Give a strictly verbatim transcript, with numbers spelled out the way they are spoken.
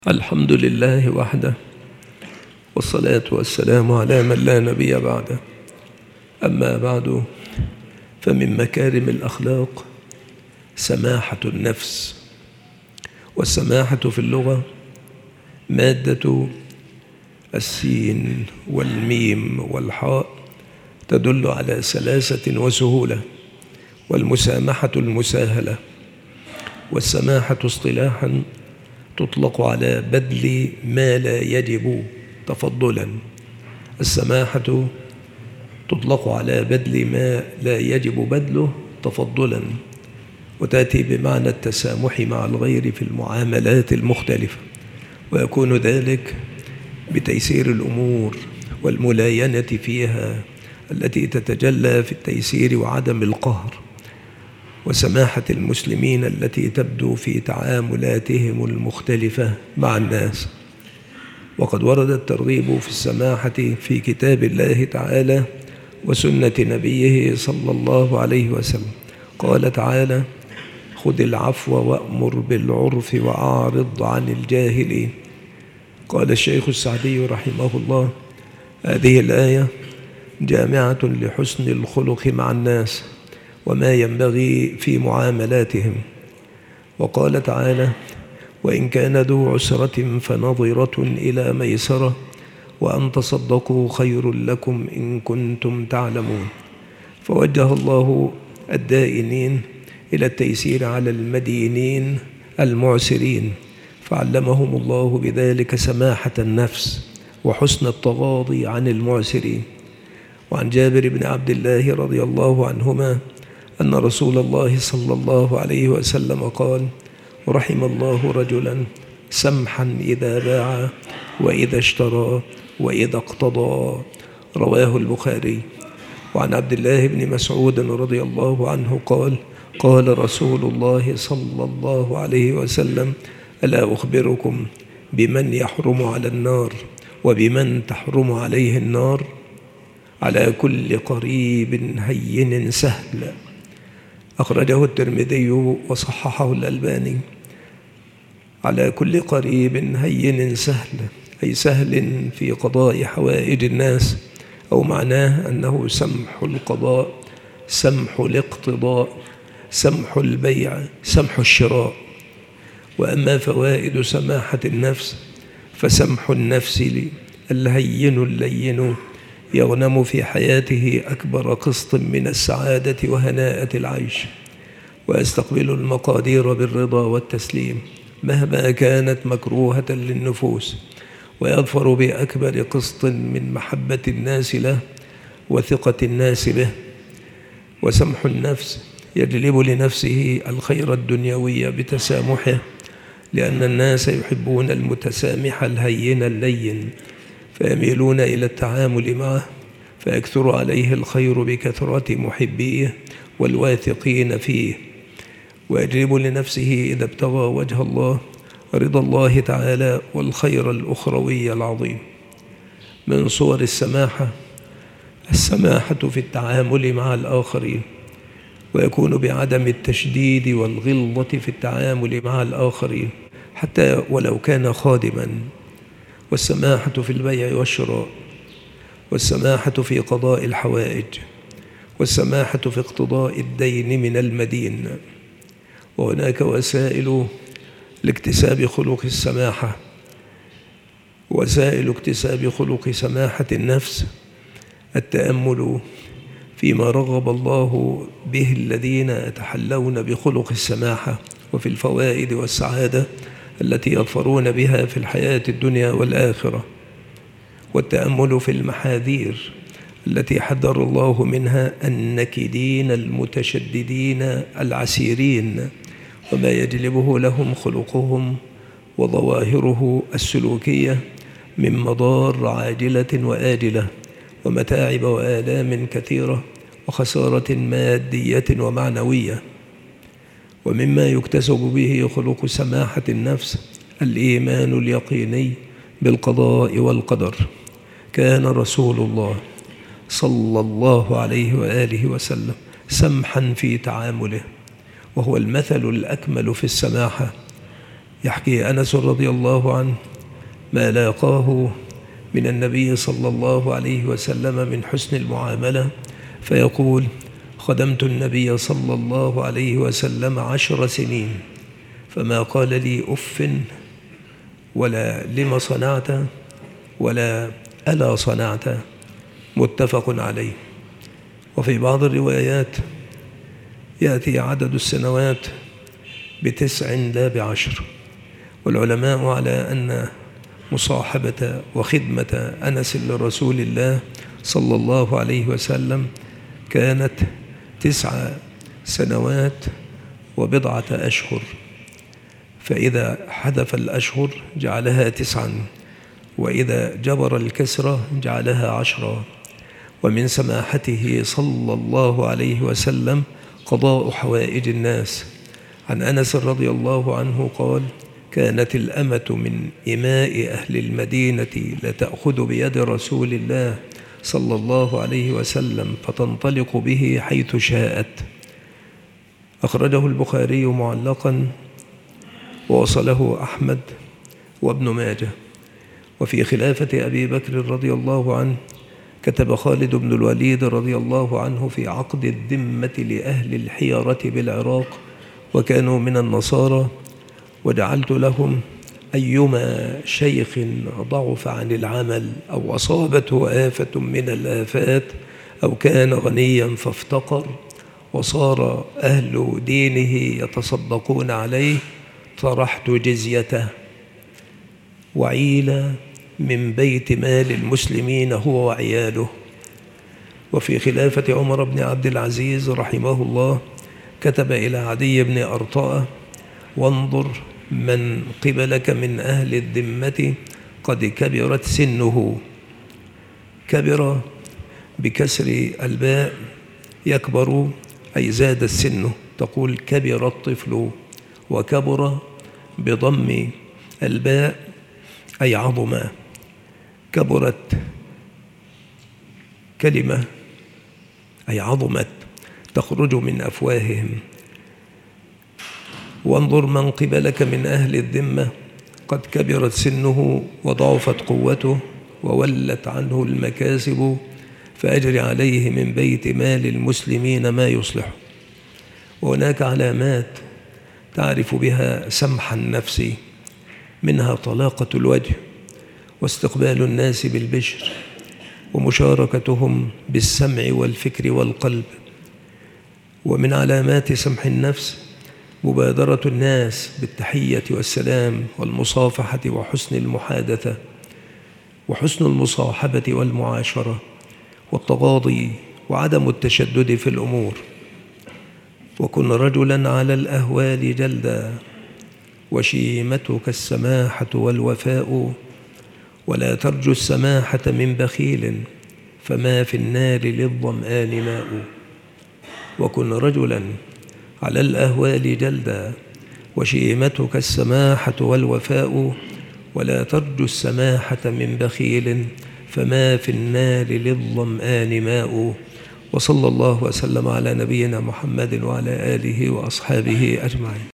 الحمد لله وحده، والصلاة والسلام على من لا نبي بعده. أما بعد، فمن مكارم الأخلاق سماحة النفس. والسماحة في اللغة مادة السين والميم والحاء تدل على سلاسة وسهولة، والمسامحة المساهلة. والسماحة اصطلاحا تطلق على بذل ما لا يجب تفضلا. السماحة تطلق على بذل ما لا يجب بذله تفضلا، وتأتي بمعنى التسامح مع الغير في المعاملات المختلفة، ويكون ذلك بتيسير الأمور والملاينة فيها التي تتجلى في التيسير وعدم القهر، وسماحة المسلمين التي تبدو في تعاملاتهم المختلفة مع الناس. وقد ورد الترغيب في السماحة في كتاب الله تعالى وسنة نبيه صلى الله عليه وسلم. قال تعالى: خذ العفو وأمر بالعرف وأعرض عن الجاهلين. قال الشيخ السعدي رحمه الله: هذه الآية جامعة لحسن الخلق مع الناس وما ينبغي في معاملاتهم. وقال تعالى: وإن كان ذو عسرة فنظرة إلى ميسرة وأن تصدقوا خير لكم إن كنتم تعلمون. فوجه الله الدائنين إلى التيسير على المدينين المعسرين، فعلمهم الله بذلك سماحة النفس وحسن التغاضي عن المعسرين. وعن جابر بن عبد الله رضي الله عنهما أن رسول الله صلى الله عليه وسلم قال: رحم الله رجلا سمحا إذا باع وإذا اشترى وإذا اقتضى. رواه البخاري. وعن عبد الله بن مسعود رضي الله عنه قال: قال رسول الله صلى الله عليه وسلم: ألا أخبركم بمن يحرم على النار وبمن تحرم عليه النار؟ على كل قريب هين سهل. أخرجه الترمذي وصححه الألباني. على كل قريب هين سهل، أي سهل في قضاء حوائج الناس، أو معناه أنه سمح القضاء، سمح الاقتضاء، سمح البيع، سمح الشراء. وأما فوائد سماحة النفس فسمح النفس الهين اللين يغنم في حياته أكبر قسط من السعادة وهناءة العيش، ويستقبل المقادير بالرضا والتسليم مهما كانت مكروهة للنفوس، ويظفر بأكبر قسط من محبة الناس له وثقة الناس به. وسمح النفس يجلب لنفسه الخير الدنيوي بتسامحه، لأن الناس يحبون المتسامح الهين اللين، فيميلون إلى التعامل معه، فيكثر عليه الخير بكثرة محبيه والواثقين فيه. ويجلب لنفسه إذا ابتغى وجه الله رضا الله تعالى والخير الأخروي العظيم. من صور السماحة السماحة في التعامل مع الآخرين، ويكون بعدم التشديد والغلظة في التعامل مع الآخرين حتى ولو كان خادما. والسماحة في البيع والشراء، والسماحة في قضاء الحوائج، والسماحة في اقتضاء الدين من المدين. وهناك وسائل لاكتساب خلق السماحة. وسائل اكتساب خلق سماحة النفس التأمل فيما رغب الله به الذين يتحلون بخلق السماحة، وفي الفوائد والسعادة التي يظفرون بها في الحياة الدنيا والآخرة. والتأمل في المحاذير التي حذر الله منها النكدين المتشددين العسيرين، وما يجلبه لهم خلقهم وظواهره السلوكية من مضار عاجلة وآجلة، ومتاعب وآلام كثيرة، وخسارة مادية ومعنوية. ومما يكتسب به خلق سماحة النفس الإيمان اليقيني بالقضاء والقدر. كان رسول الله صلى الله عليه وآله وسلم سمحا في تعامله، وهو المثل الأكمل في السماحة، يحكي أنس رضي الله عنه ما لاقاه من النبي صلى الله عليه وسلم من حسن المعاملة، فيقول: خدمت النبي صلى الله عليه وسلم عشر سنين فما قال لي أف ولا لم صنعت ولا ألا صنعت، متفق عليه. وفي بعض الروايات يأتي عدد السنوات بتسع لا بعشر. والعلماء على أن مصاحبة وخدمة أنس لرسول الله صلى الله عليه وسلم كانت تسع سنوات وبضعة أشهر، فإذا حذف الأشهر جعلها تسعا، وإذا جبر الكسرة جعلها عشرا. ومن سماحته صلى الله عليه وسلم قضاء حوائج الناس. عن أنس رضي الله عنه قال: كانت الأمة من إماء أهل المدينة لتأخذ بيد رسول الله صلى الله عليه وسلم فتنطلق به حيث شاءت. أخرجه البخاري معلقا ووصله أحمد وابن ماجه. وفي خلافة أبي بكر رضي الله عنه كتب خالد بن الوليد رضي الله عنه في عقد الذمة لأهل الحيرة بالعراق، وكانوا من النصارى: وجعلت لهم أيما شيخ ضعف عن العمل أو أصابته آفة من الآفات أو كان غنيا فافتقر وصار أهل دينه يتصدقون عليه طرحت جزيته وعيل من بيت مال المسلمين هو وعياله. وفي خلافة عمر بن عبد العزيز رحمه الله كتب إلى عدي بن أرطاء: وانظر من قبلك من أهل الذمة قد كبرت سنه. كبر بكسر الباء، يكبر أي زاد السن، تقول كبر الطفل. وكبر بضم الباء أي عظم. كبرت كلمة أي عظمت تخرج من أفواههم. وانظر من قبلك من أهل الذمة قد كبرت سنه وضعفت قوته وولت عنه المكاسب، فأجر عليه من بيت مال المسلمين ما يصلح. وهناك علامات تعرف بها سمح النفس، منها طلاقة الوجه واستقبال الناس بالبشر ومشاركتهم بالسمع والفكر والقلب. ومن علامات سمح النفس مبادرة الناس بالتحية والسلام والمصافحة وحسن المحادثة وحسن المصاحبة والمعاشرة والتغاضي وعدم التشدد في الأمور. وكن رجلا على الأهوال جلدا وشيمتك السماحة والوفاء، ولا ترجو السماحة من بخيل فما في النار للظمآن ماء. وكن رجلا على الأهوال جلدا وشيمتك السماحة والوفاء، ولا ترجو السماحة من بخيل فما في النار للظمآن ماء. وصلى الله وسلم على نبينا محمد وعلى آله وأصحابه أجمعين.